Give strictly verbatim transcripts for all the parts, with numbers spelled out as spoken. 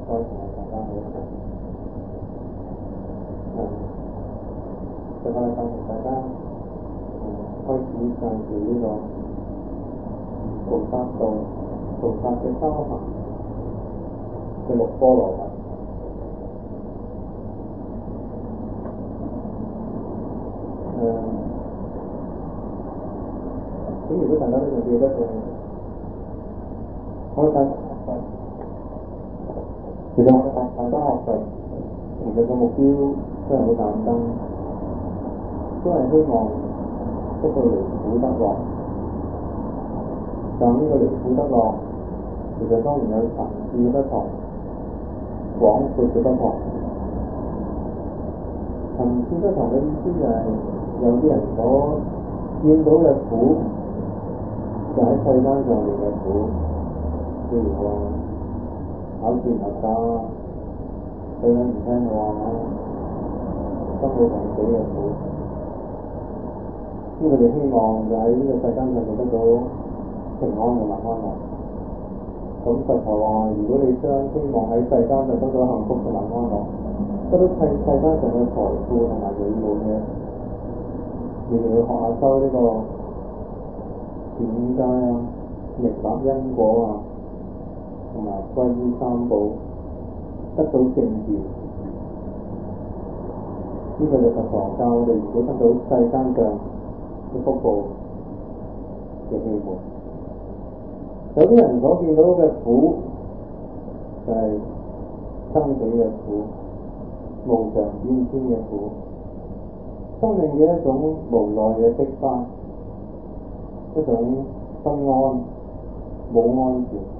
再同大家好嘅。誒，上個禮拜同大家誒開始介紹呢個菩薩道、菩薩嘅修行嘅六波羅蜜。誒，咁如果大家都仲記得嘅，我哋其實我哋大大家學習，其實個目標都係好簡單，都係希望得到離苦得樂。但呢個離苦得樂，其實當然有層次嘅不同、廣闊嘅不同。層次不同嘅意思就係、是，有啲人所見到嘅苦，就喺世間上面嘅苦，譬如話考試唔合格，對人唔聽話，生老病死嘅苦。咁佢哋希望就喺呢個世間上面得到平安同埋安樂。咁佛陀話：如果你將希望喺世間就得到幸福同埋安樂，得到世世間上嘅財富同埋美滿嘅，你哋去學下修呢個點解啊、明白因果啊，同埋皈依三寶，得到正見。呢、這個就佛陀教我哋，如果得到世間上嘅福報嘅機會。有啲人所見到嘅苦，就係、是、生死嘅苦。無常變遷嘅苦，生命嘅一種無奈嘅逼迫，一種不安、冇安全感，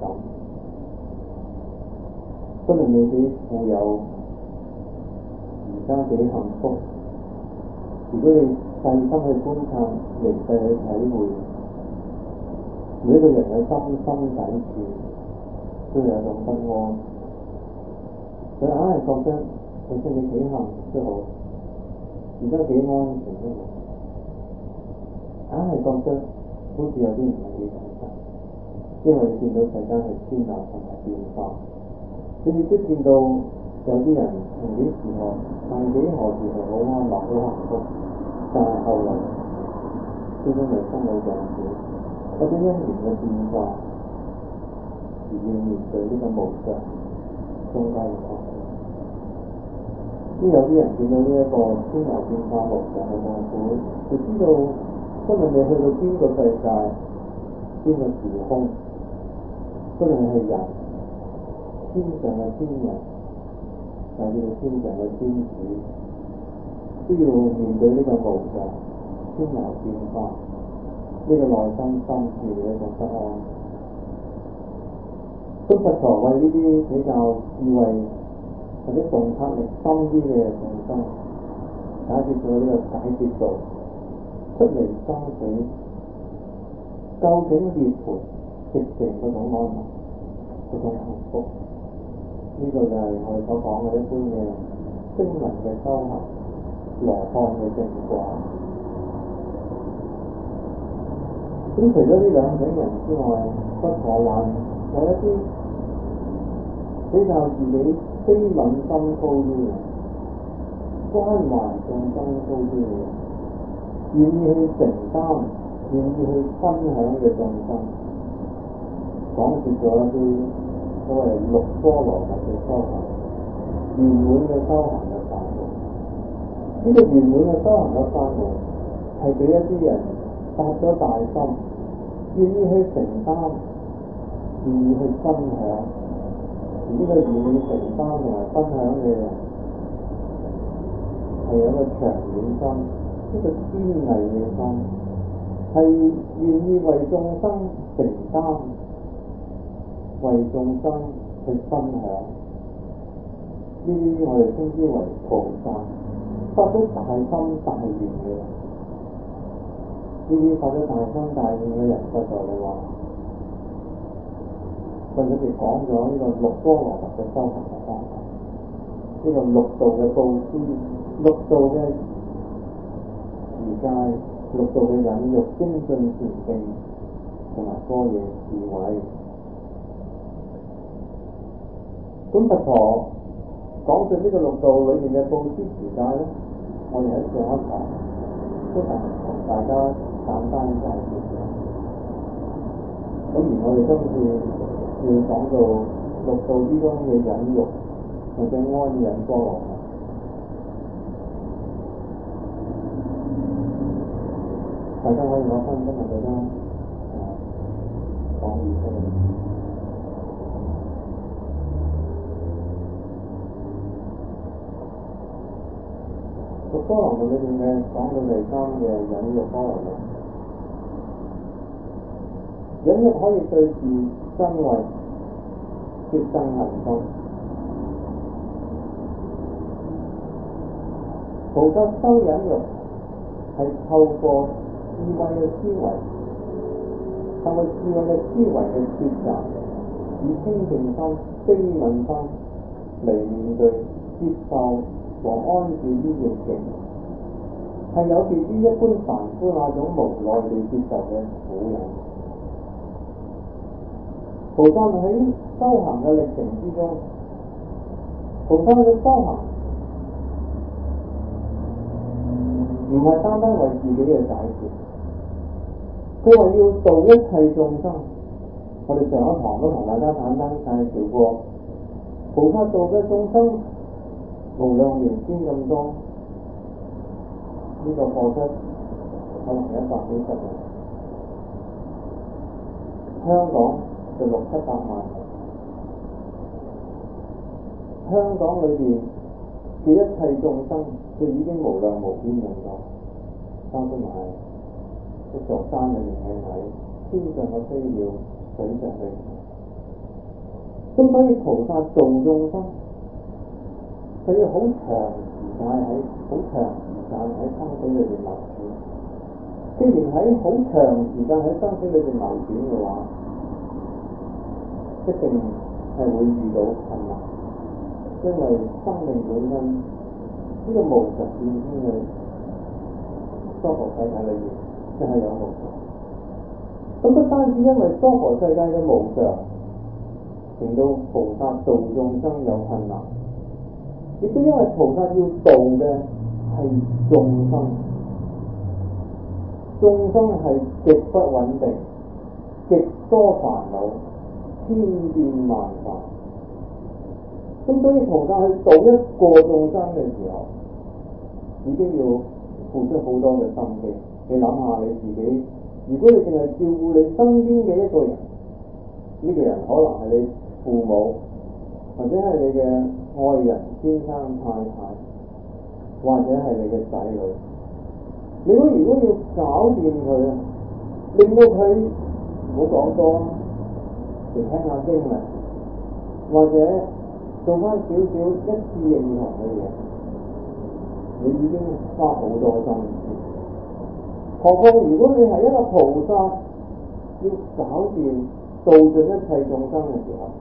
不論你幾富有，而家幾幸福，如果你細心去觀察、嚟細去體會，每一個人嘅心心底處都有一種不安，佢硬係覺得。就算你幾幸都好，而家幾安全都好，硬係覺得好似有啲唔係幾穩陣，因為你見到世間係變化同埋變化，你亦都見到有啲人從幾時候、從幾何時係好安樂、好幸福，但係後來都因為生老病死或者因緣嘅變化而要面對呢個無常中間嘅痛苦。咁有啲人見到呢一個天流變化無常嘅痛苦，就知道不論你去到邊個世界、邊個時空，不論係人、天上嘅天人，乃至到天上嘅天子，都要面對呢個無常、天流變化，呢、這個內心深處嘅一種不安。咁佛陀為呢啲比較智慧或者洞察力深啲嘅眾生，解決咗呢個解脫道，出離生死，究竟涅槃直情嗰種安樂、嗰種幸福，呢、這個就係我哋所講嘅一般嘅聲聞嘅修行、羅漢嘅正果。咁除咗呢兩種人之外，佛陀還有一啲比較自己悲憫心高啲嘅，關懷眾生高啲嘅，願意去承擔、願意去分享嘅眾生，講説咗一啲所謂六波羅蜜嘅修行，圓滿嘅修行嘅法門。呢、這個圓滿嘅修行嘅法門係俾一啲人發咗大心，願意去承擔、願意去分享。而呢個願意承擔同埋分享嘅人，係有一個長遠心，一個堅毅嘅心，係願意為眾生承擔，為眾生去分享。呢啲我哋稱之為菩薩，發咗大心大願嘅人。呢啲發咗大心大願嘅人，佛陀就話。佢哋講咗呢個六波羅蜜嘅修行嘅方法，呢、這個六道嘅布施、六道嘅持戒、六道嘅忍辱、精進禪定同埋般若智慧。 咁佛陀講述呢個六道裏面嘅布施持戒咧，我哋喺上一堂都係同大家簡單介紹咗。咁而我哋今次要講到六道之中嘅忍辱或者安忍波羅蜜，大家可以攞翻今日嘅啦，講完出嚟。六波羅蜜裏邊嘅講到第三嘅忍辱波羅蜜，忍辱可以對治瞋恚、攝憎恨心。菩薩修忍辱係透過智慧嘅思維，透過智慧嘅思維嘅抉擇，以清淨心、悲憫心嚟面對、接受和安住於逆境，係有別於一般凡夫那種無奈地接受嘅苦忍。菩薩喺修行嘅歷程之中，菩薩嘅修行唔係單單為自己嘅解決，佢話要度一切眾生。我哋上一堂都同大家簡單介紹過，菩薩度嘅眾生無量年先咁多，呢、這個課室可能一百幾十人，香港就六七百萬人。香港裏邊嘅一切眾生，佢已經無量無邊咁多，包括埋一座山裏面嘅蟻，天上嘅飛鳥，水上嘅魚。咁所以菩薩度眾生，佢要好長時間喺好長時間喺生死裏邊流轉。既然喺好長時間喺生死裏邊流轉嘅話，一定係會遇到困難，因為生命本身呢個無常變遷嘅娑婆世界裏面，就係有無常。咁不單止因為娑婆世界嘅無常，令到菩薩度眾生有困難，亦都因為菩薩要度嘅係眾生，眾生係極不穩定、極多煩惱、千變萬化。咁所以菩薩去度一個眾生嘅時候，已經要付出好多嘅心機。你諗下你自己，如果你淨係照顧你身邊嘅一個人，呢、這個人可能係你父母，或者係你嘅愛人、先生、太太，或者係你嘅仔女。你如果如果要搞掂佢啊，令到佢唔好講多，嚟聽下經啊，或者做翻少少一次認同嘅嘢，你已經花好多心思。何況如果你係一個菩薩，要搞掂度盡一切眾生嘅時候，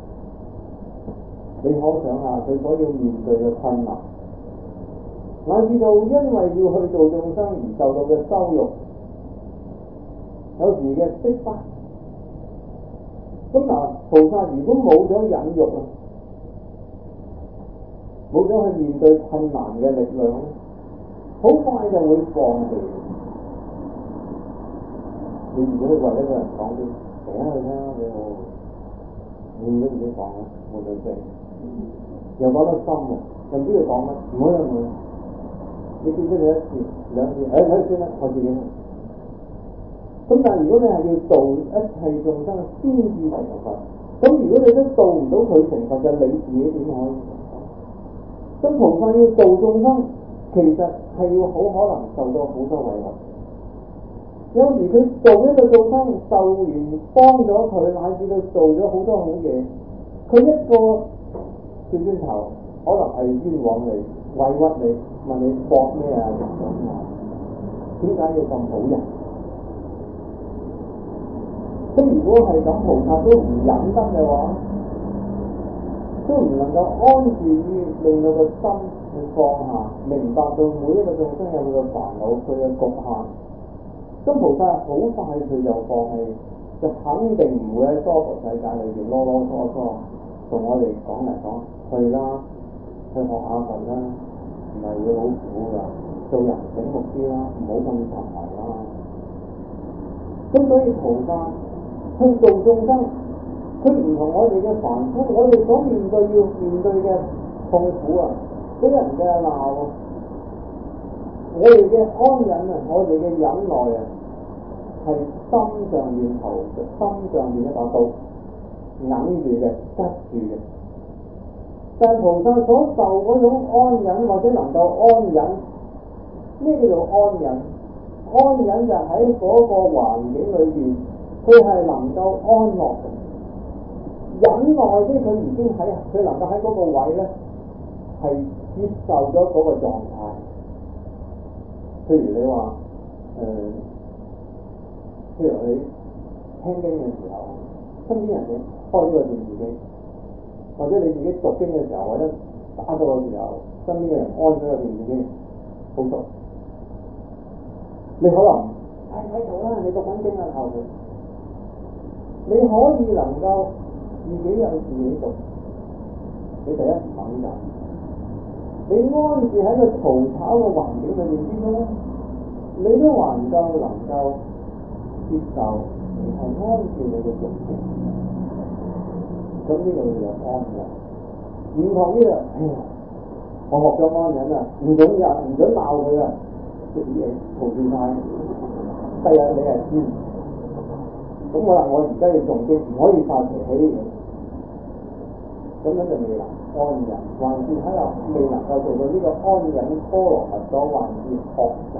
你可想下佢所要面對嘅困難，乃至到因為要去度眾生而受到嘅羞辱，有時嘅逼迫。咁嗱，菩薩如果冇咗忍辱啊，冇咗去面對困難嘅力量，好快就會放棄。你如果去為一個人講啲，成日去聽幾好，你都唔知講啦，冇對聲，又講得深喎，又唔知佢講乜，唔好啦唔好啦。你見咗佢一次兩次，誒睇算啦，我自己。咁但係如果你係要度一切眾生先至為成佛，咁如果你都度唔到佢成佛嘅，你自己點可以成佛？咁菩薩要度眾生，其實係要好可能受到好多委屈。有時佢做一個眾生，受完幫咗佢，乃至到做咗好多好嘢，佢一個轉轉頭，可能係冤枉你、委屈你，問你搏咩啊？點解要咁好人？咁如果係咁，菩薩都唔忍得嘅話，都唔能夠安住於令到個心去放下，明白到每一個眾生有佢嘅煩惱，佢嘅局限。咁菩薩好快佢就放棄，就肯定唔會喺娑婆世界裏邊囉囉嗦嗦， 同我哋講嚟講去啦，去學下佛啦，唔係會好苦㗎。做人醒目啲啦，唔好咁沉迷啦。咁所以菩薩去度眾生，佢唔同我哋嘅凡夫，我哋所面對要面對嘅痛苦啊，俾人嘅鬧啊，我哋嘅安忍啊，我哋嘅忍耐啊，係心上面頭，心上面一把刀，揞住嘅，拮住嘅。但係菩薩所受嗰種安忍，或者能夠安忍，咩叫做安忍？安忍就喺嗰個環境裏邊，佢係能夠安樂嘅。忍耐啲佢已經喺，佢能夠喺嗰個位咧，係接受咗嗰個狀態。譬如你話誒、呃，譬如你聽經嘅時候，身邊人哋開呢個電視機，或者你自己讀經嘅時候，或者打坐嘅時候，身邊嘅人安咗個電視機，好熟。你可能喺喺度啦，你讀緊經啊，後邊你可以能夠自己有自己讀，你第一唔肯㗎。你安住喺個嘈吵嘅環境裏面之中，你都還夠能夠接受，你係安住你嘅讀經。咁呢個就係安忍。唔同呢個，哎呀，我學咗安忍啊，唔准人，唔准鬧佢啊！啲嘢嘈住晒，第日你係知。咁我話我而家要誦經，唔可以發脾氣，咁樣就未能安忍，還是喺度未能夠做到呢個安忍波羅蜜多，還是學習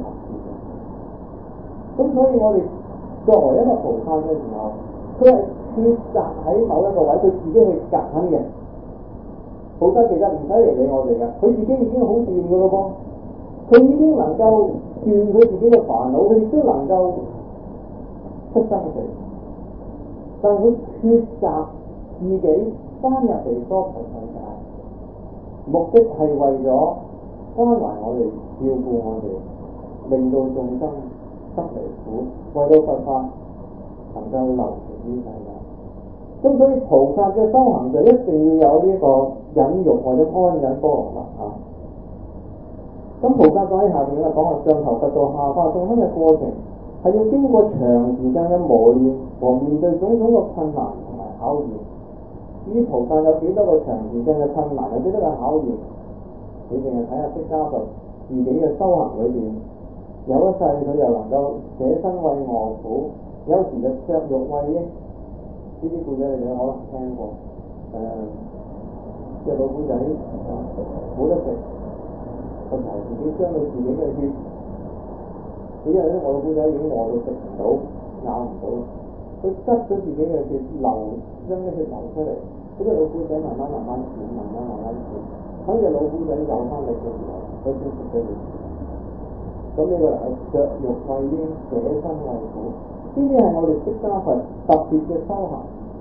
住。咁所以我哋作為一個菩薩嘅時候，佢係抉擇喺某一個位，佢自己去揀嘅。菩薩其實唔使嚟理我哋嘅，佢自己已經好掂嘅咯噃。佢已經能夠斷佢自己嘅煩惱，佢亦都能夠出生死，但佢抉擇自己翻入嚟娑婆世界，目的係為咗關懷我哋、照顧我哋，令到眾生得離苦，為到佛法能夠流傳於世界。咁所以菩薩嘅修行就一定要有呢個忍辱或者安忍波羅蜜啊。咁菩薩講喺下邊咧講話，上求佛道下化眾生嘅過程係要經過長時間嘅磨練和面對種種嘅困難同埋考驗。至於菩薩有幾多個長時間嘅困難，有幾多個考驗，你淨係睇下釋迦佛自己嘅修行裏邊，有一世佢又能夠捨身餵餓苦，有時就削肉餵鷹。呢啲故仔你哋可能聽過，誒、呃，隻老虎仔冇得食。個頭自己將佢自己嘅血，佢因為咧我個姑仔已經餓到食唔到，咬唔到，佢執咗自己嘅血流，將啲血流出嚟，嗰隻老虎仔慢慢慢慢轉，慢慢慢慢轉，等隻老虎仔有翻力嘅時候，佢先食咗佢。咁呢個係削肉餵鷹，捨身餵苦，呢啲係我哋釋迦佛特別嘅修行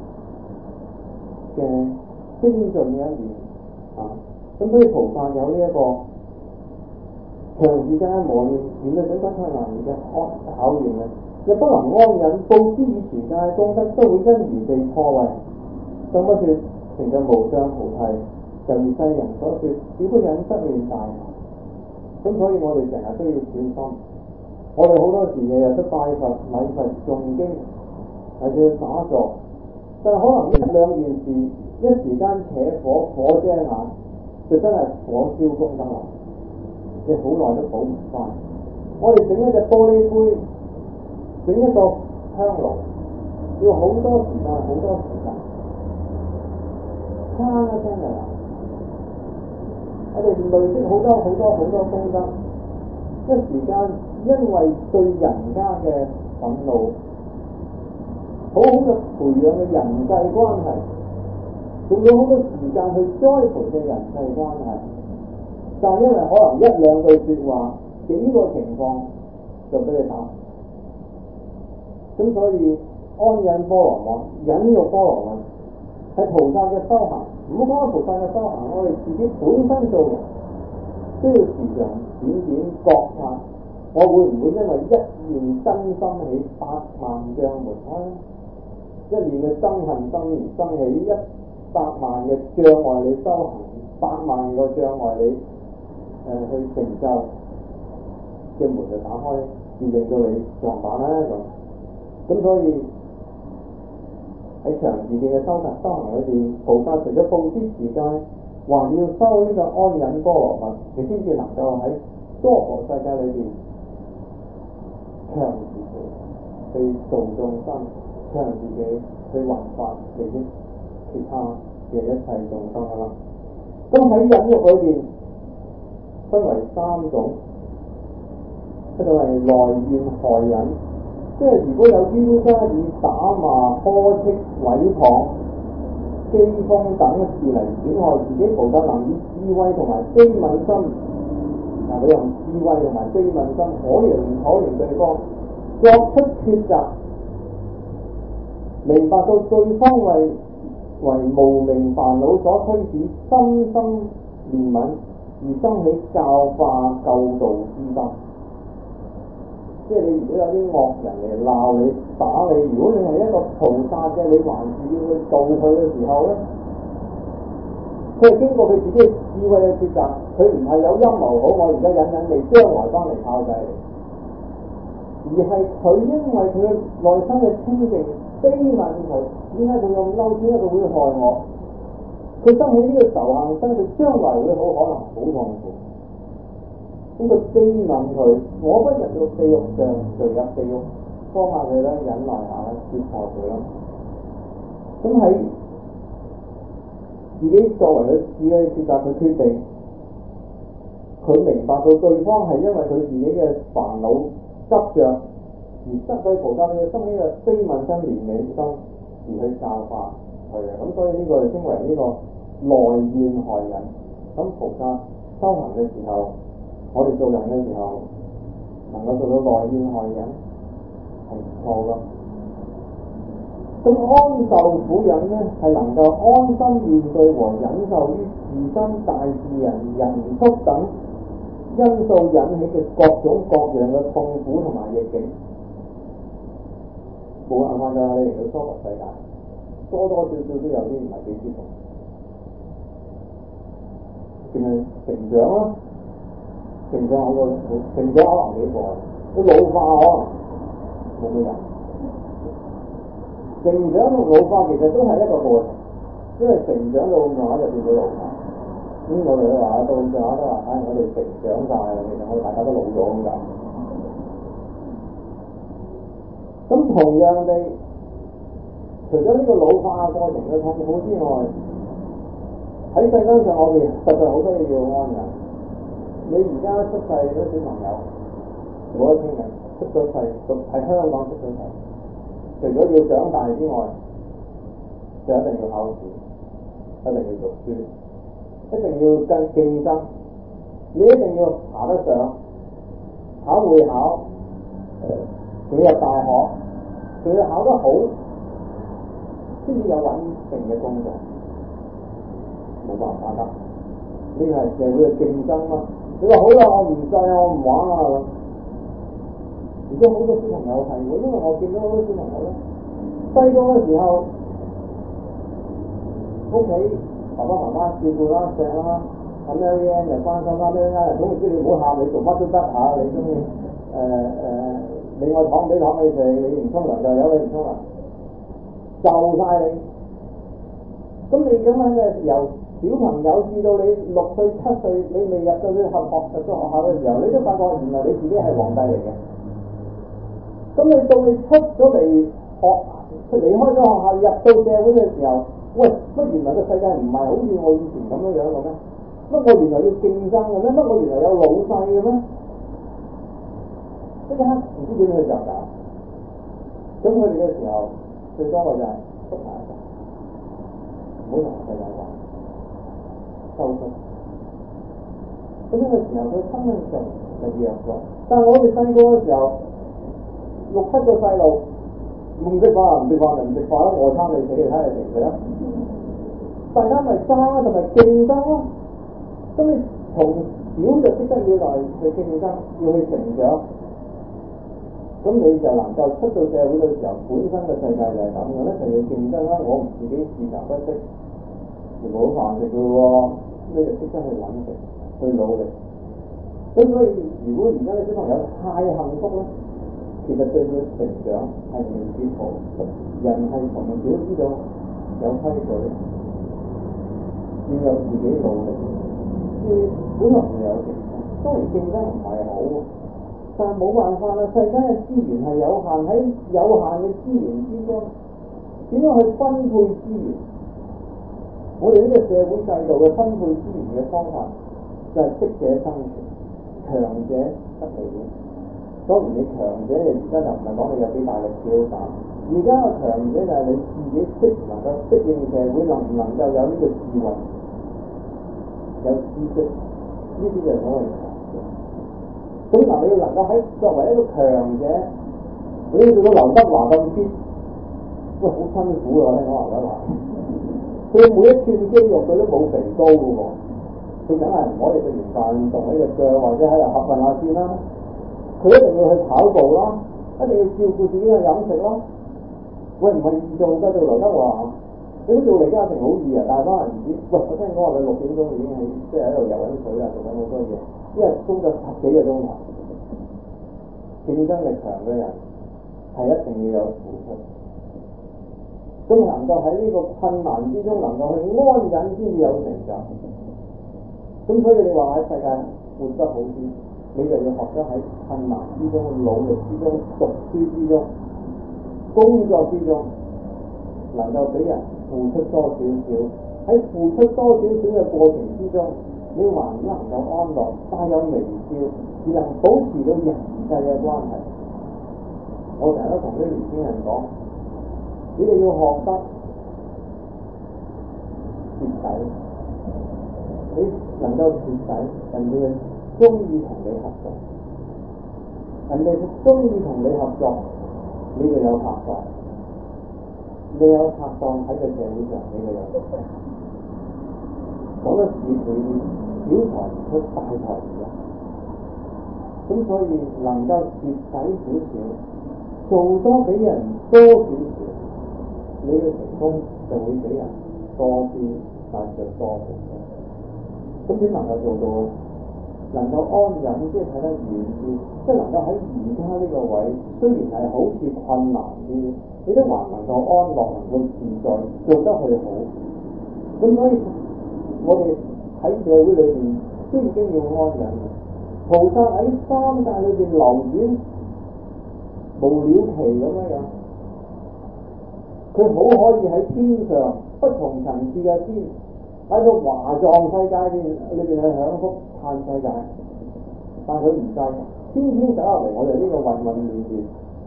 嘅精進嘅一面啊！咁所以菩薩有呢、這、一個長時間嘅磨練，面對種種困難嘅考驗嘅，又不能安忍，布施以持戒嘅功德都會因而被破壞。更不說成就無上菩提，就如世人所說，只不忍則亂大謀。咁所以我哋成日都要小心。我哋好多時日日都拜佛、禮佛、誦經，或者打坐，但係可能呢兩件事一時間扯火，火遮眼，就真係火燒功德啦。你好耐都補唔翻。我哋整一隻玻璃杯，整一個香爐，要好多時間，好多時間，啪一聲就嚟。我哋累積好多好多好多功德，一時間因為對人家嘅憤怒，好好嘅培養嘅人際關係，仲有好多時間去栽培嘅人際關係。但係因為可能一兩句説話，幾個情況就俾你打。咁所以安忍波羅蜜、忍辱波羅蜜係菩薩嘅修行。唔好講菩薩嘅修行，我哋自己本身做人都要時常點點覺察，我會唔會因為一念真心起百萬障門開？一念嘅憎恨心而生起，一百萬嘅障礙你修行，百萬個障礙你誒、呃、去成就嘅門就打開，而令到你撞板啦咁。咁所以喺長時間嘅修習修行裏邊，菩薩除咗布施持戒，還要修呢個安忍波羅蜜，你先至能夠喺娑婆世界裏邊長時期去度眾生，長時期去弘法利益其他嘅一切眾生啦。咁喺忍辱裏邊分為三種，一個係內怨害忍，即係如果有冤家以打罵、呵斥、毀謗、譏諷等事嚟損害自己，菩薩能以智慧同埋悲憫心，嗱，佢用智慧同埋悲憫心可憐可憐對方，作出抉擇，明白到對方為為無明煩惱所驅使，深深憐憫而生起教化救度之心。即係你如果有啲惡人嚟鬧你、打你，如果你係一個菩薩嘅，你還是要去度佢嘅時候咧，佢係經過佢自己嘅智慧嘅抉擇，佢唔係有陰謀好，我而家忍忍你，將來翻嚟炮製你，而係佢因為佢嘅內心嘅清淨，悲憫佢，點解佢咁嬲？點解佢會害我？佢生起呢個仇恨心，佢將來會好可能好痛苦。咁佢悲憫佢，我不入到地獄上，誰入地獄？幫下佢啦，忍耐下啦，接受佢啦。咁喺自己作為佢自己嘅抉擇，佢決定，佢明白到對方係因為佢自己嘅煩惱執着而失去菩薩嘅生起嘅悲憫心、憐憫心而去教化佢嘅。咁所以呢個就稱為呢個內怨害忍。咁菩薩修行嘅時候，我哋做人嘅時候能夠做到內怨害忍係唔錯噶。咁安受苦忍咧，係能夠安心面對和忍受於自身、大自然、人畜等因素引起嘅各種各樣嘅痛苦同埋逆境。冇辦法㗎，你嚟到娑婆世界，多多少少都有啲唔係幾舒服，淨係成長啦。成長好多，成長可能幾個，佢老化可能冇咩人。成長同老化其實都係一個過程，因為成長到咁上下就變咗老化。咁我哋都話到咁上下都話，唉、哎，我哋成長晒啦，其實我哋大家都老咗咁㗎。咁同樣地，除咗呢個老化過程嘅痛苦之外，喺世間上我哋實在好多嘢要安忍。你而家出世嗰啲小朋友，冇得傾嘅，出咗世喺香港出咗世，除咗要長大之外，就一定要考試，一定要讀書，一定要跟競爭，你一定要爬得上，考會考，仲要入大學，仲要考得好，先至有穩定嘅工作，冇辦法㗎，呢個係社會嘅競爭啦。你話好啦，我唔制，我唔玩啦。而家好多小朋友係喎，因為我見到好多小朋友咧，細個嘅時候，屋企爸爸媽媽照顧啦、錫啦，咁樣嘢又關心啦，咩啊？總之你唔好喊，你做乜都得嚇，你中意誒誒，你愛糖俾糖你食，你唔沖涼就有你唔沖涼，就晒你。咁你咁樣嘅時候，小朋友至到你六歲七歲，你未入到去合學入咗學校嘅時候，你都發覺原來你自己係皇帝嚟嘅。咁你到你出咗嚟學，出離開咗學校，入到社會嘅時候，喂，乜原來個世界唔係好似我以前咁樣樣嘅咩？乜我原來要競爭嘅咩？乜我原來有老細嘅咩？即刻唔知點去就搞。咁佢哋嘅時候，最多嘅就係縮埋一齊，唔好同世界玩。收縮，咁呢個時候佢心理上就弱咗。但係我哋細個嘅時候，六七個細路唔識飯唔識飯就唔食飯啦，我撐你死，你睇你食唔食啦？大家咪爭同埋競爭咯。咁你從小就識得要嚟去競爭，要去成長，咁你就能夠出到社會嘅時候，本身嘅世界就係咁嘅，一定要競爭啦。我唔自己自習不識。 就冇飯食嘅喎，你就即刻去揾食，去努力。咁所以如果而家啲小朋友太幸福咧，其實對佢成長係未必好。人係從小知道有規矩，要有自己努力，要本來就有競爭。當然競爭唔係好，但係冇辦法啦。世間嘅資源係有限，喺有限嘅資源之中，點樣去分配資源？我哋呢個社會制度嘅分配資源嘅方法就係適者生存，強者得利益。當然你強者，你而家就唔係講你有幾大力少大，而家嘅強者就係你自己識能夠適應社會，能唔能夠有呢個智慧、有知識，呢啲就係所謂強者。咁嗱，你要能夠喺作為一個強者，你要做到劉德華咁啲，喂，好辛苦㗎，聽講劉德華。佢每一寸肌肉佢都冇肥高嘅喎，佢梗係唔可以食完飯動起隻腳或者喺度合運下先啦。佢一定要去跑步啦，一定要照顧自己嘅飲食啦。喂，唔係易做㗎，做劉德華，你都做李嘉誠好易啊，但係可能唔知。喂，我聽講話佢六點鐘已經喺即係喺度游緊水啊，做緊好多嘢，因為工作十幾個鐘頭。競爭力強嘅人係一定要有付出。咁能夠喺呢個困難之中能夠去安忍先至有成就。咁所以你話喺世界活得好啲，你就要學得喺困難之中、努力之中、讀書之中、工作之中，能夠俾人付出多少少。喺付出多少少嘅過程之中，你還能夠安樂，帶有微笑，而能保持到人際嘅關係。我成日都同啲年輕人講，你哋要學得徹底，你能夠徹底，人哋中意同你合作，人哋中意同你合作，你就有拍檔，你有拍檔喺個社會上，你就有拍檔。講得似佢啲小財唔出，大財唔入，咁所以能夠徹底少少，做多俾人多少少。你嘅成功就會俾人多啲，但就多好多。咁點能夠做到啊？能夠安忍，即係睇得遠啲，即係能夠喺而家呢個位，雖然係好似困難啲，你都還能夠安樂，能夠自在，做得去好。咁所以我哋喺社會裏邊都已經要安忍。菩薩喺三界裏邊流轉無了期咁樣樣。佢好可以喺天上不同層次嘅天，喺個華藏世界裏邊去享福嘆世界，但佢唔制，天天走入嚟我哋呢個混混亂亂，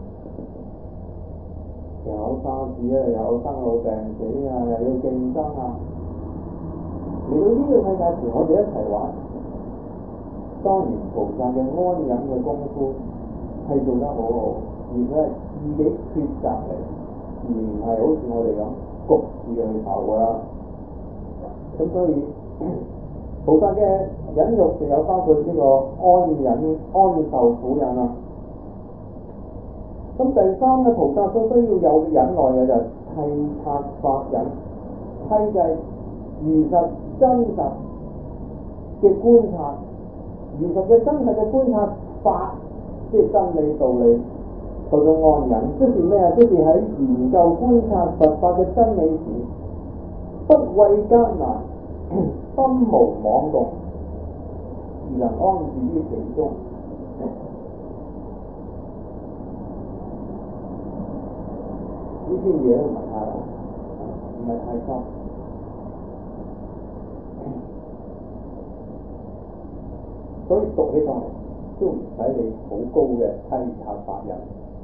又有沙士啊，又有生老病死啊，又要競爭啊，嚟到呢個世界時，我哋一齊玩。當然菩薩嘅安忍嘅功夫係做得好好，而佢係自己抉擇嚟。而唔係好似我哋咁焗住去投㗎。咁所以菩薩嘅忍辱仲有包括呢個安忍、安受苦忍啊。咁第三咧，菩薩都需要有忍耐嘅就係契察法忍，契就係如實真實嘅觀察，如實嘅真實嘅觀察法，即係真理道理。到咗安忍，即是咩啊？即是喺研究觀察佛法嘅真理時，不畏艱難，心無妄動，而能安住於其中。呢啲嘢都唔係太難，唔係太深，所以讀起上嚟都唔使你好高嘅契察法忍。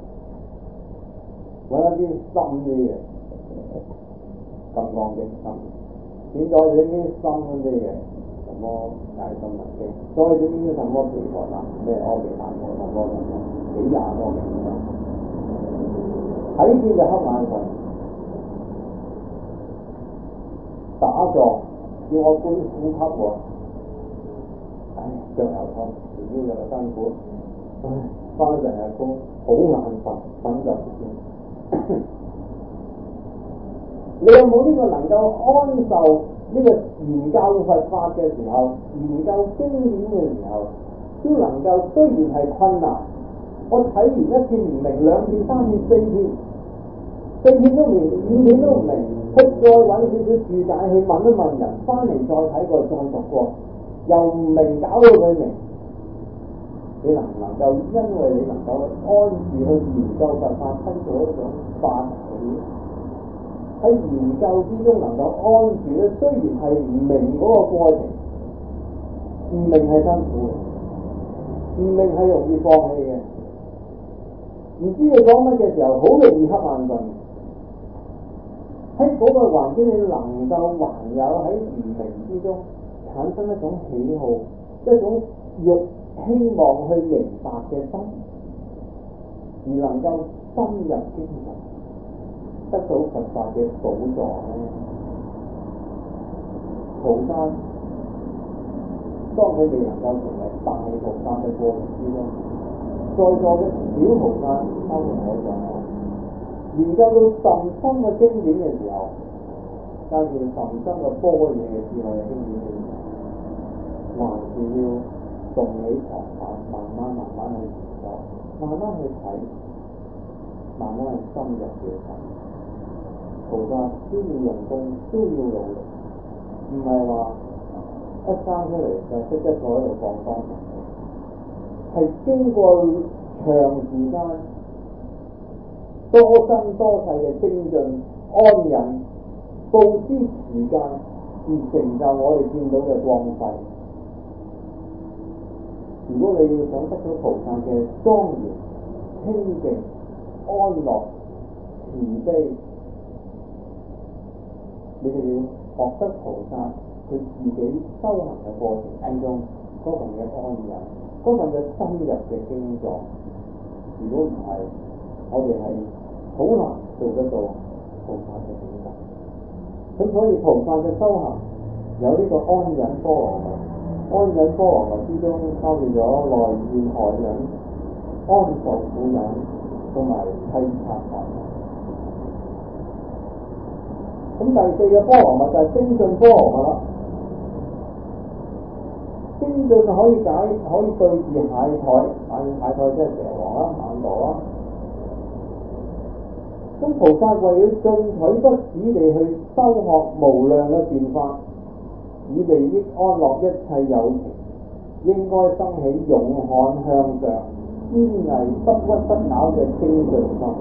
揾一啲深啲嘅，金剛經深，點再整啲深啲嘅，什麼解心文經，再整啲什麼毗婆南咩阿彌達摩什麼什麼幾廿個名字，睇見就瞌眼瞓，打坐叫我觀呼吸喎，唉腳又痛，條腰又辛苦，唉翻成日工好眼瞓，瞓就你有冇呢個能夠安受呢個研究佛法嘅時候，研究經典嘅時候，都能夠雖然係困難，我睇完一遍唔明，兩遍、三遍、四遍，四遍都唔明，五遍都唔明，佢再揾少少注解去問一問人，翻嚟再睇過再讀過，又唔明，搞到佢明。你能唔能夠因為你能夠安住去研究佛法，生到一種法喜？喺研究之中能夠安住咧，雖然係唔明嗰個過程，唔明係辛苦嘅，唔明係容易放棄嘅，唔知你講乜嘅時候，好容易瞌眼瞓。喺嗰個環境，你能夠還有喺唔明之中產生一種喜好，一種欲希望去明白嘅心，而能夠深入經歷，得到佛法嘅寶藏咧。菩薩當佢哋能夠成為大菩薩嘅過程之中，在座嘅小菩薩包括我在內，研究到甚深嘅經典嘅時候，加上甚深嘅般若嘅智慧嘅經典嘅時候，還是要動起床板，慢慢慢慢去研究，慢慢去睇，慢慢去深入去睇。菩薩都要用功，都要努力，唔係話一生出嚟就識得坐喺度放光明，係經過長時間、多生多世嘅精進、安忍、布施時間，而成就我哋見到嘅光輝。如果你要想得到菩薩嘅莊嚴、清淨、安樂、慈悲，你哋要學得菩薩佢自己修行嘅過程之中嗰份嘅安忍，嗰份嘅深入嘅經藏。如果唔係，我哋係好難做得到菩薩嘅境界。咁所以菩薩嘅修行有呢個安忍波羅蜜，安忍波羅蜜之中包括咗內怨外忍、安受苦忍同埋諦察法。咁第四個波羅蜜就係精進波羅蜜啦。精進可以解，可以對治懈怠，懈懈怠即係蛇王啦、懶惰啦。咁菩薩為了進取不止地去修學無量嘅善法，以利益安樂一切有情，應該生起勇悍向上、堅毅不屈不撓嘅精進心。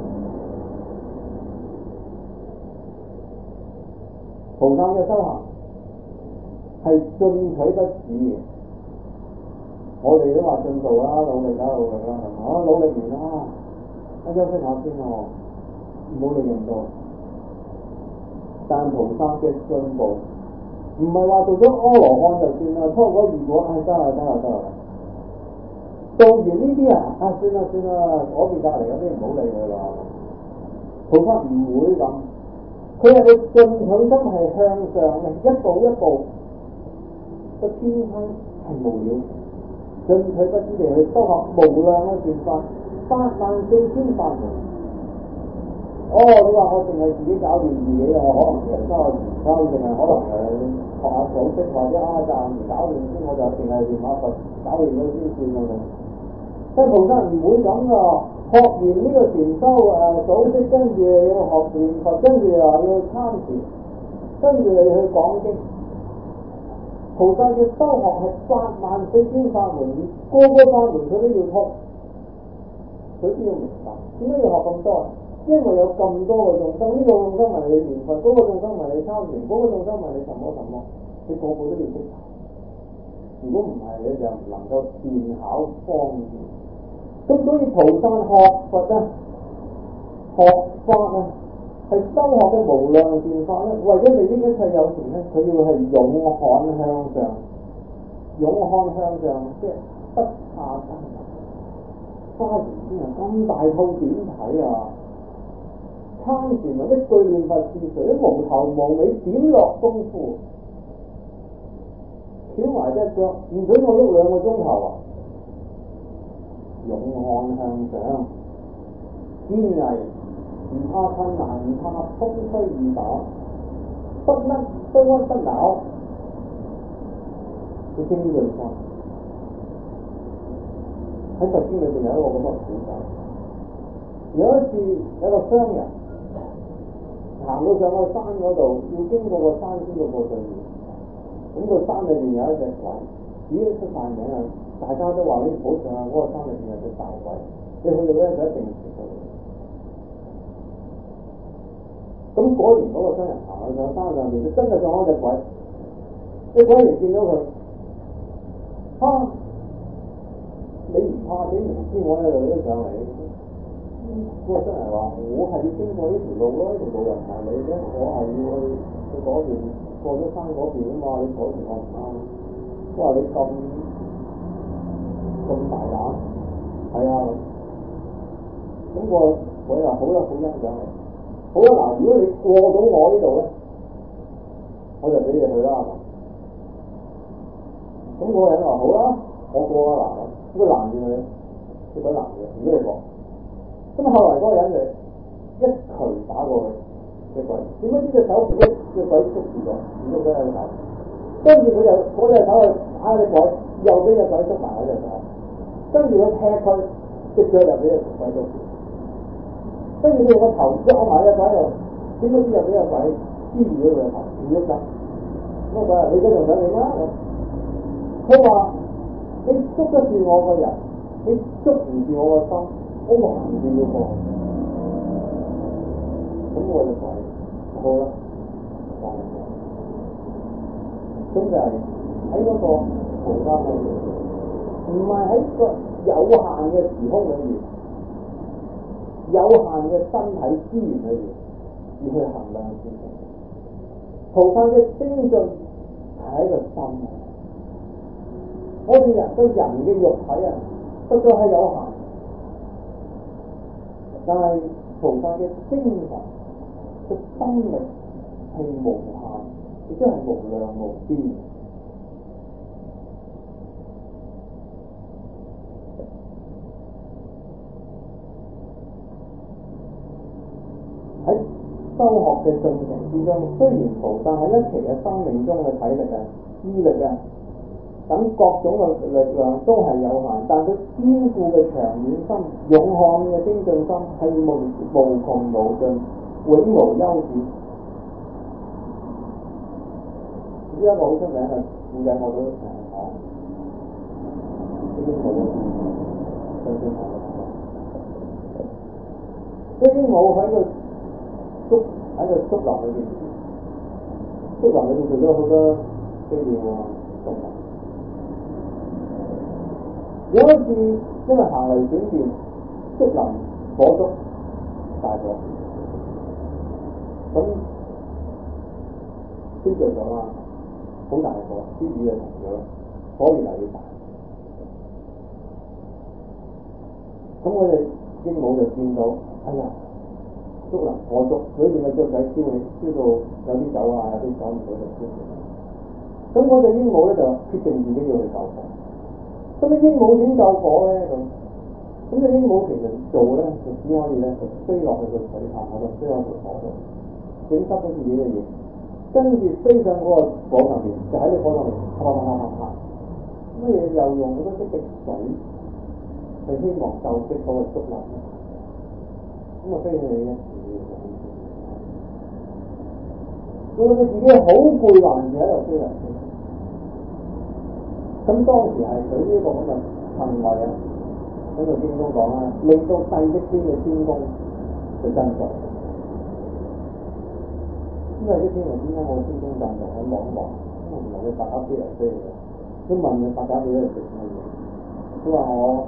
菩薩嘅修行係進取不止嘅，我哋都話進步啦，努力啦，努力啦，係嘛？努力完啦，一休息下先喎，唔好理咁多。但菩薩嘅進步唔係話做咗阿羅漢就算啦，初果如果唉得啦得啦得啦，做完呢啲啊，啊算啦算啦，嗰邊隔離嗰啲唔好理佢啦。菩薩唔會咁。佢係個進取心係向上嘅，一步一步個天梯係無了，進取不止地去修學無量嘅善法，八萬四千法門。哦，你話我淨係自己搞掂自己，我可能其實修下禪修，淨係可能誒學下數息或者啊暫時搞掂先，我就淨係練下佛，搞掂咗先算啦。但菩薩唔會咁噶。學完呢個禪修誒組織，跟住要學念佛，跟住又要參禪，跟住你去講經。菩薩嘅修學係八萬四千法門，個個法門佢都要通，佢都要明白。點解要學咁多？因為有咁多個眾生，呢、這個眾生問你念佛，嗰、那個眾生問你參禪，嗰、那個眾生問你什麼什麼，你個個都要識。如果唔係，你就唔能夠善巧方便。咁所以菩薩學佛啊，學法啊，係修學嘅無量善法咧，為咗利益一切有情咧，佢要係勇悍向上，勇悍向上，即係不怕艱難。花禪先啊，咁大套點睇啊？參禪啊，一句念佛是誰都無頭無尾，點落功夫？翹埋隻腳，唔准我喐兩個鐘頭啊！勇悍向上，堅毅，唔怕困難，唔怕風吹雨打， 不甩不屈不撓，佢精進心。喺佛經裏邊有一個咁嘅古仔，有一次有一個商人行到上個山嗰度，要經過個山先到過對面。咁個山裏邊有一隻鬼，已經出晒名啦，大家都話你唔好上啊！嗰個山裏邊有隻大鬼，你去到咧就一定食到。咁果然嗰個商人行到上山上邊，佢真係撞到隻鬼。隻鬼人見到佢，啊！你唔怕死，明知我喺度都上嚟。嗰個商人話：我係要經過呢條路咯，呢條路又唔係你嘅，我係要去去嗰邊過咗山嗰邊啊嘛，你嗰條我唔啱。我話你咁咁大膽，係啊。咁個鬼話好啦，好欣賞你。好啦，嗱，如果你過到我呢度咧，我就俾你去啦。咁嗰個人話好啦，我過啦嗱。咁佢攔住佢，隻鬼攔住，唔俾你過。咁後來嗰個人就一拳打過去隻鬼，點解呢隻手俾隻鬼捉住咗，唔喐得喺度打。跟住佢就嗰隻手去打隻鬼，又俾隻鬼捉埋喺隻手。跟住佢踢佢，隻腳又俾隻鬼捉住。跟住佢個頭撞埋隻鬼度，點解知又俾隻鬼黐住咗佢個頭，唔喐得。咁個鬼話：你而家仲想點啊？佢話：你捉得住我個人，你捉唔住我個心，我還住要過。咁我就鬼好啦，還咗。咁就係喺嗰個逃生裏面，唔係喺個有限嘅時空裏面，有限嘅身體資源裏面，而去衡量事情。逃生嘅精進係喺個心。我哋人對人嘅肉體啊，實在係有限，但係逃生嘅精神嘅心力係無限，亦都係無量無邊。喺修學嘅進程之中，雖然逃生喺一期嘅生命中嘅體力啊、資力啊等各種嘅力量都係有限，但佢堅固嘅長遠心、勇悍嘅精進心係無無窮無盡、永無休止。呢一個好出名嘅故仔，我都成日講。鸚鵡嘅故事，鸚鵡喺個竹喺個竹林裏邊，竹林裏邊做咗好多飛鳥啊動物。有一次，因為行雷閃電，竹林火燭大咗，咁燒着咗啦，好大火，啲雨就停咗，火越嚟越大。咁我哋鸚鵡就見到，哎呀，竹林火燭，裏邊嘅雀仔燒起，燒到有啲走啊，有啲走唔到就燒死。咁我哋鸚鵡咧就決定自己要去救火。咁啲鸚鵡點救火咧？咁咁啲鸚鵡其實做咧，就只可以咧就飛落去個水潭嗰度，飛落條火度，整濕咗自己嘅嘢，跟住飛上嗰個火上面，就喺啲火上面啪啪啪啪啪，乜嘢又用好多啲滴水，係希望救熄嗰個竹林。咁啊飛去一次，到佢自己好攰，還是喺度飛嚟飛。咁當時係佢呢個咁嘅行為啊，喺度經中講啦，令到帝釋天嘅天宮就震動。咁帝釋天話：點解我天宮震動？我望一望，唔係佢白鴿飛嚟飛去嘅。都問佢白鴿飛喺度食乜嘢？佢話我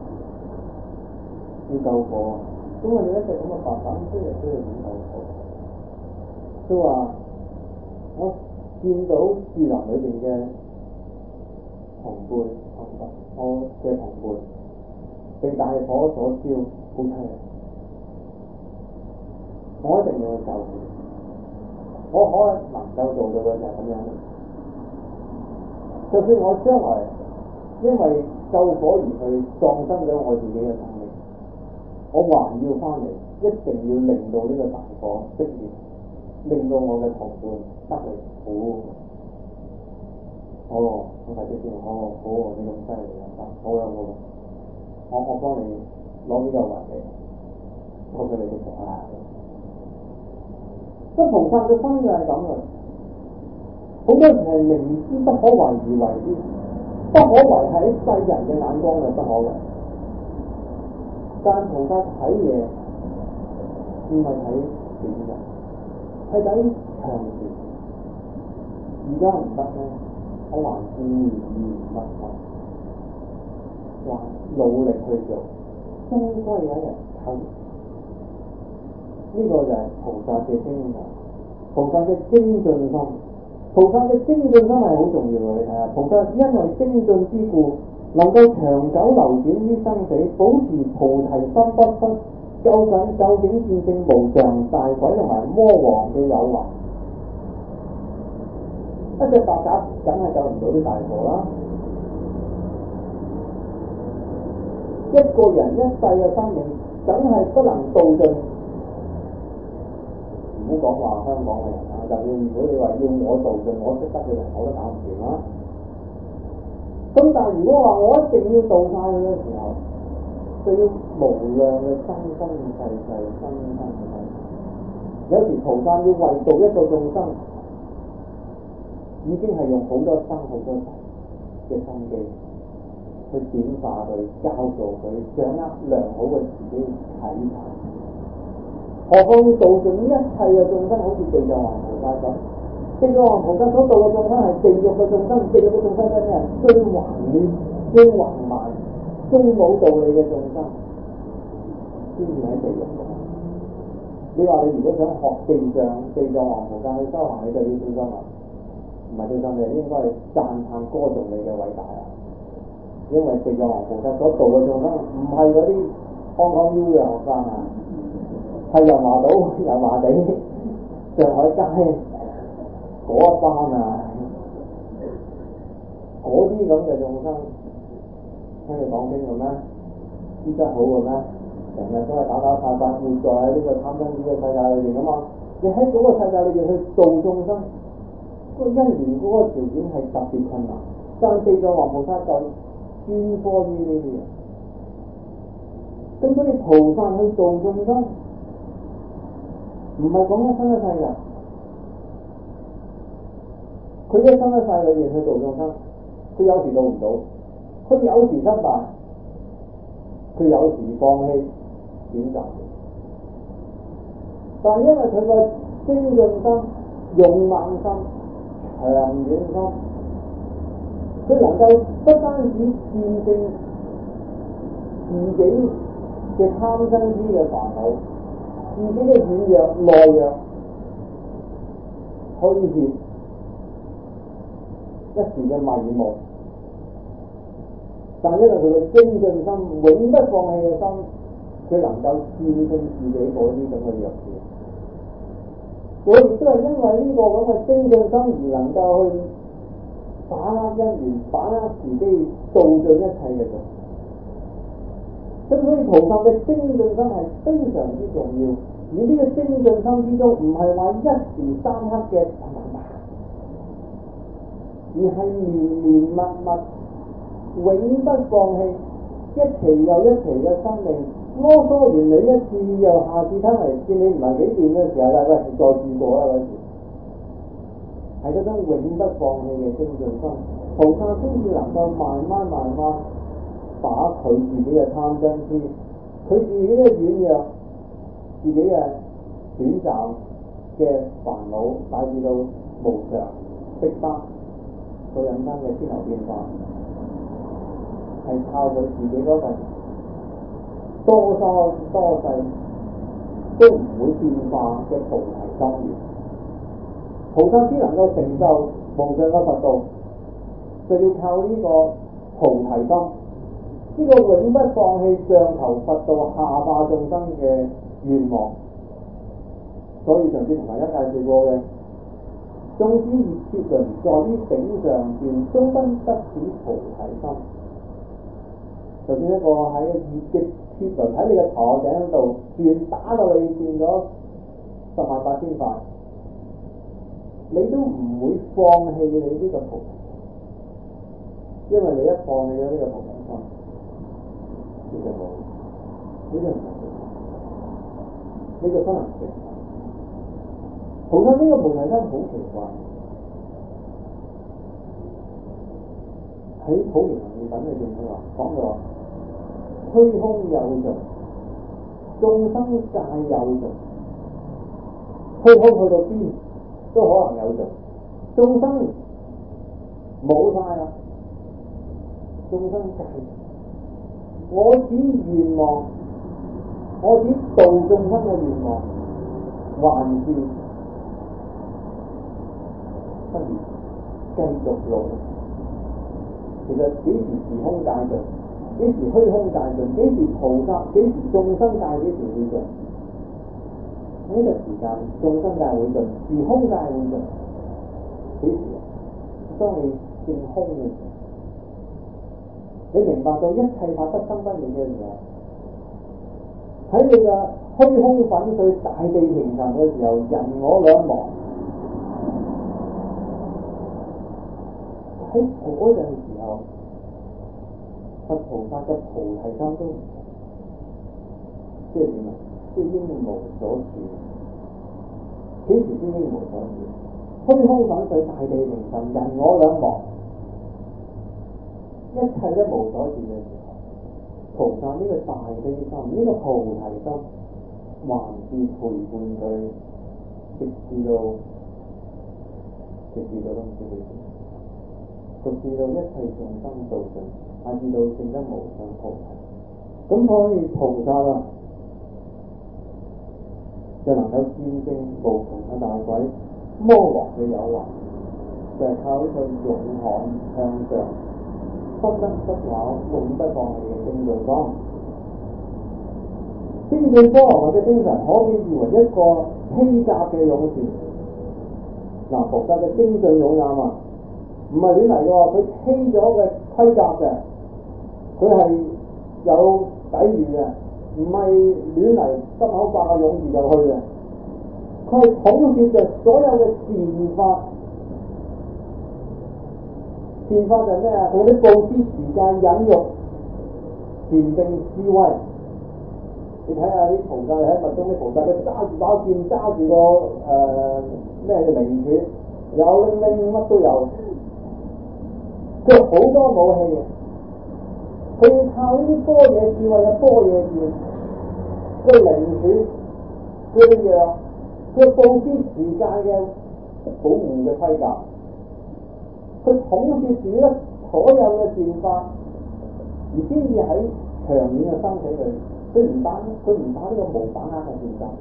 要救火。咁我哋一隻咁嘅白鴿飛嚟飛去點救火？佢話我見到樹林裏邊嘅同伴，我嘅同伴被大火所燒，好淒涼。我一定要去救佢。我可能夠做到嘅就係咁樣。就算我將來因為救火而去喪生咗我自己嘅生命，我還要翻嚟，一定要令到呢個大火熄滅， 令到我嘅同伴得嚟好，哦，我大姐先，哦，好喎，你咁犀利啊，得，好啦好啦，我我幫你攞幾嚿雲嚟，我俾你哋食啊！即係菩薩嘅心就係咁嘅，好多時係明知不可為而為之，不可為喺世人嘅眼光係不可為，但菩薩睇嘢唔係睇短嘅，係睇長遠。而家唔得咧，我還顧而不得，還努力去做，終歸有一日透。呢、這個就係菩薩嘅精神，菩薩嘅精進心。菩薩嘅精進心係好重要嘅，你睇下，菩薩因為精進之故，能夠長久流轉於生死，保持菩提心不失，究竟究竟戰勝無常、大鬼同埋魔王嘅誘惑。一隻白鴿梗係救唔到啲大河啦，一個人一世嘅生命梗係不能道盡。唔好講話香港嘅人啊，就算如果你話要我道盡我識得嘅人，我都搞唔掂啦。咁但係如果話我一定要道晒佢嘅時候，就要無量嘅生生世世生生世世。有時菩薩要為道一個眾生，已經係用好多生好多世嘅心機去點化佢、教導佢、掌握良好嘅自己啟發。何況要道盡一切嘅眾生，好似地藏王菩薩咁。地藏王菩薩所度嘅眾生係地獄嘅眾生，地獄嘅眾生係咩？最橫亂、最橫蠻、最冇道理嘅眾生，先至喺地獄度。你話你如果想學地藏地藏王菩薩去修行，你就要小心啦。唔係小心，你應該係讚歎歌頌你嘅偉大啊！因為地藏王菩薩所度嘅眾生唔係嗰啲康康 U 嘅學生啊，係油麻島、油麻地、上海街嗰一班啊，嗰啲咁嘅眾生，聽你講經嘅咩？資質好嘅咩？成日都係打打殺殺，活在呢個貪嗔癡嘅世界裏邊啊嘛！你喺嗰個世界裏邊去度眾生，嗰個因緣嗰個條件係特別困難，但係地藏王菩薩就專科於呢啲嘢。咁所以菩薩去度眾生，唔係講一生一世㗎，佢一生一世裏邊去度眾生，佢有時度唔到，佢有時失敗，佢有時放棄選擇，但係因為佢個精進心、勇猛心、長遠心，佢能夠不單止戰勝自己嘅貪嗔癡嘅煩惱，自己嘅軟弱、懦弱、虛怯、一時嘅迷蒙，但係因為佢嘅精進心、永不放棄嘅心，佢能夠戰勝自己嗰啲咁嘅弱點。我亦都係因為呢個咁嘅精進心而能夠去把握因緣，把握自己度盡一切嘅嘢。咁所以菩薩嘅精進心係非常之重要，而呢個精進心之中唔係話一時三刻嘅慢慢，而係綿綿密密、永不放棄，一期又一期嘅生命。囉嗦完你一次，又下次睇嚟見你唔係幾掂嘅時候咧，喂，再試過啦嗰時，係嗰種永不放棄嘅精進心，菩薩先至能夠慢慢慢慢把佢自己嘅貪嗔癡，佢自己嘅軟弱、自己嘅短暫嘅煩惱，帶至到無常逼迫所引生嘅天流變化，係靠佢自己嗰份多修多世都唔會變化嘅菩提心願。菩薩先能夠成就無上嘅佛道，就要靠呢個菩提心，呢、這個永不放棄上求佛道下化眾生嘅願望。所以上次同大家介紹過嘅，縱使熱切輪在於頂上轉，終不得此菩提心。就算一個喺熱嘅鐵輪喺你嘅頭頂度轉，打到你變咗十萬八千塊， 你都唔會放棄你呢個菩提心，因為你一放棄咗呢個菩提心，你就冇，你就唔能成，你就不能成。菩薩呢個菩提心好奇怪，喺普賢行義品裏邊佢話講到話，虛空有盡，眾生界有盡，虛空去到邊都可能有盡，眾生冇晒啦，眾生界，我只願望，我只度眾生嘅願望，還是不如繼續努力。其實幾時時空界盡，幾時虛空界盡，幾時菩薩，幾時眾生界幾時會盡？呢個時間眾生界會盡，時空界會盡，幾時？當你見空嘅時候，你明白到一切法不生不滅嘅時候，喺你嘅虛空粉碎、大地平衡嘅時候，人我兩忘。喺嗰陣時候，佛菩薩嘅菩提心都唔同，即係點啊？即係應無所住。幾時先應無所住？虛空粉碎、大地平衡、人我兩忘，一切都無所住嘅時候，菩薩呢個大悲心，呢、這個菩提心，還是陪伴佢，直至到直至到都唔知幾時。直至到一切眾生度盡，乃至到證得無上菩提。咁所以菩薩啊，就能夠戰勝無窮嘅大鬼魔王嘅誘惑，就係、是、靠呢個勇悍向上、不得不咬、永不放棄嘅精進光。精進波羅蜜嘅精神可以視為一個披甲嘅勇士。嗱，菩薩嘅精進勇敢啊！唔係亂嚟嘅喎，佢披咗嘅盔甲嘅，佢係有抵禦嘅，唔係亂嚟心口發個勇字就去嘅。佢係統攝着所有嘅善法，善法就係咩啊？佢啲布施、持戒、忍辱、禪定、智慧。你睇下啲菩薩喺密宗啲菩薩，佢揸住把劍，揸住個誒咩嘅靈杵，有拎拎乜都有。佢好多武器嘅，佢要靠呢啲般若智慧嘅般若劍，佢靈處，佢嘅藥，佢布施持戒嘅保護嘅盔甲，佢統攝住咧所有嘅善法，而先至喺長遠嘅生死裏，佢唔打佢唔打呢個無把握嘅戰爭，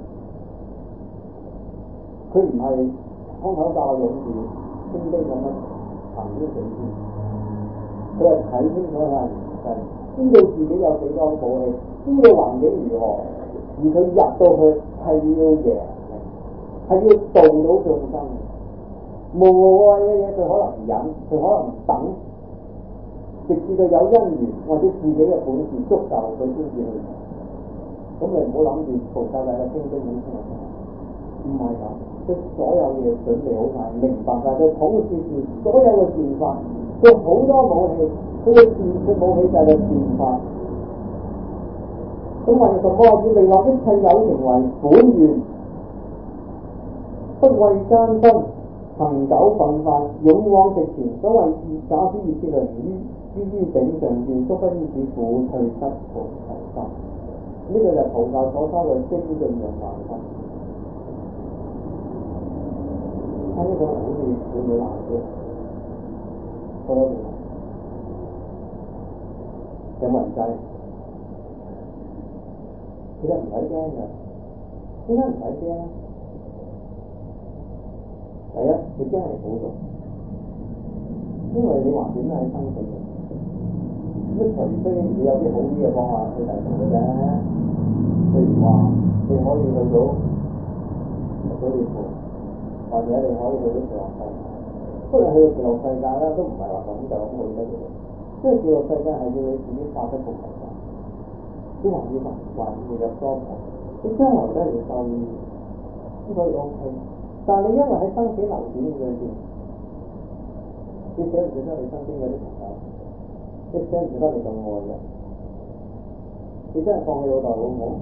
佢唔係空口教勇士，輕輕咁樣行咗死先。佢係睇清楚下形勢，知道自己有幾多武器，知道環境如何，而佢入到去係要贏，係要度到眾生。無謂嘅嘢佢可能忍，佢可能等，直至到有因緣或者自己嘅本事足夠，佢先至去。咁你唔好諗住菩薩大嘅清晰咁先唔係咁，佢所有嘢準備好晒，明白晒，佢統攝住所有嘅善法。佢好多武器，佢嘅善嘅武器就係善法。咁為什麼要利落一切有情為本願，不畏艱辛，恒久奮發，勇往直前。所謂假使熱切能於於於頂上見，足不依止苦退失菩提心。呢、這個就係菩薩所修嘅精進勇猛心。睇呢個好似會唔會難啲？多啲有冇人制？其實唔使驚嘅，點解唔使驚咧？第一，你驚係苦毒，因為你話點都係生死嘅。咁除非你有啲好啲嘅方法去提升佢啫。譬如話，你可以去到入到地府，或者你可以去到極樂世界。不過去到極樂世界咧，都唔係話咁就咁去得嘅。即係極樂世界係要你自己發出菩提心，啲還要還還要入多步，你將來都係要受益，咁所以 O K。 但係你因為喺生死流轉嘅裏邊，你捨唔捨得你身邊嗰啲朋友？你捨唔捨得你咁愛嘅？你真係放棄老豆老母？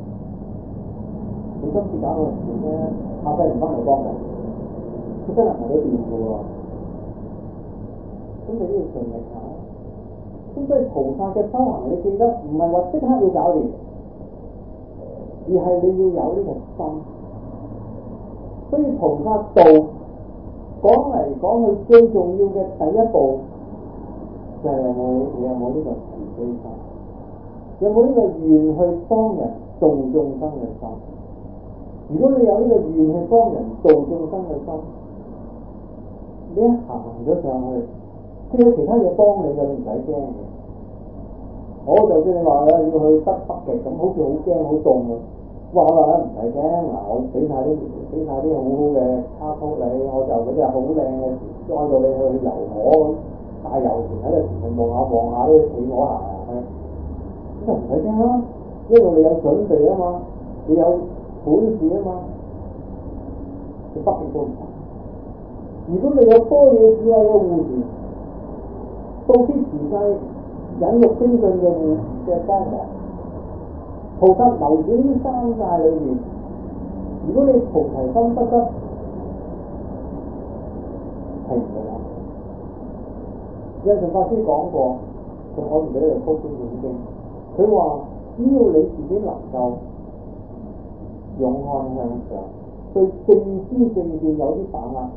你今次搞到事咧，下世唔翻嚟幫你，佢真係唔係你掂嘅喎。咁你都要盡力下。咁所以菩薩嘅修行，你記得唔係話即刻要搞掂，而係你要有呢個心。所以菩薩道講嚟講去最重要嘅第一步就係有冇你有冇呢個慈悲心，有冇呢個願去幫人度眾生嘅心。如果你有呢個願去幫人度眾生嘅心，你一行咗上去，佢有其他嘢幫你嘅，你唔使驚嘅。我就算你話咧要去北北極咁，好似好驚好凍啊！哇！我話咧唔使驚，嗱我俾晒啲俾晒啲好好嘅卡通你，我就嗰啲好靚嘅船載到你去遊河，大遊船喺度前面望下望下啲企鵝行行去，咁就唔使驚啦，因為你有準備啊嘛，你有本事啊嘛，你北極都唔怕。如果你有多嘢智慧嘅護持，到啲時勢引育精進嘅護持嘅幫忙。菩薩流轉於三界裏面，如果你菩提心不得，係唔會有。印順法師講過，仲我唔記得係高僧本經，佢話只要你自己能夠勇悍向上，對正知正見有啲把握，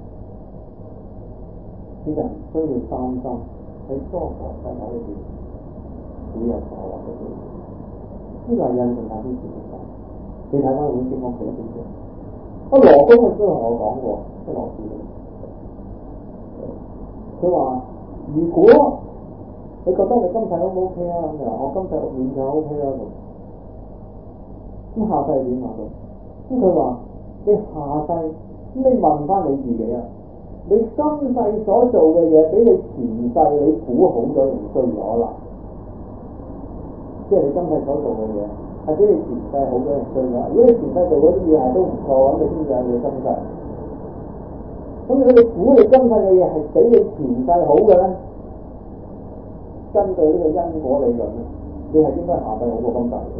你就唔需要擔心喺娑婆世界裏邊會有所獲嘅機會。呢個係印順法師自己講，你睇翻本經講幾多點啫？啊羅公亦都同我講過，即係羅師，佢話如果你覺得你今世都 O K 啊，咁就話我今世勉強 O K 啦咁，咁下世點啊佢？咁佢話你下世，咁你問翻你自己啊，你今世所做嘅嘢，比你前世你估好咗定衰咗啦？即係你今世所做嘅嘢，係比你前世好咗定衰咗？如果你前世做嗰啲嘢係都唔錯，咁你先至有你今世。咁如果你估你今世嘅嘢係比你前世好嘅咧，根據呢個因果理論咧，你係應該下世好過今世嘅。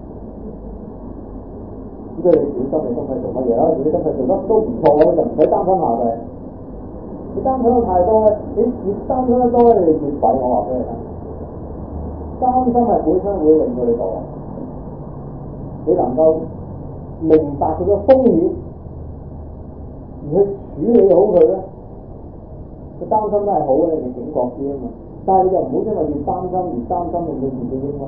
咁所以你小心你今世做乜嘢啦？如果你今世做得都唔錯，你就唔使擔心下世。你擔心得太多咧，你越擔心得多咧，你越弊。我話俾你聽。擔心係本身會令到你墮，你能夠明白佢嘅風險，而去處理好佢咧，佢擔心都係好嘅，你警覺啲啊嘛。但係你就唔好因為越擔心而擔心令到自己應該，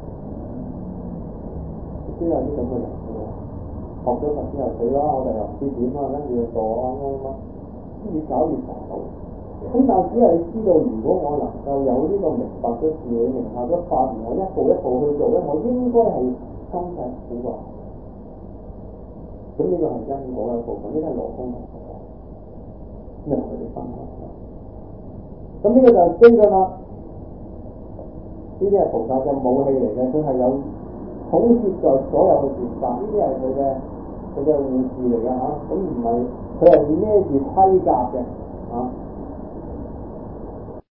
都有啲咁嘅人嘅喎。學咗佛之後死啦，我哋又唔知點啊，跟住就墮啊咁啊，越搞越煩惱。咁但係只係知道，如果我能夠有呢個明白嘅事理，明白咗法門，我一步一步去做咧，我應該係心勢好啊。咁呢個係因果嘅部分，呢個係羅公同我講，咩同佢哋分享？咁呢個就係精進啦。呢啲係菩薩嘅武器嚟嘅，佢係有統攝在所有嘅善法，呢啲係佢嘅佢嘅護士嚟嘅嚇。咁唔係佢係孭住盔甲嘅嚇。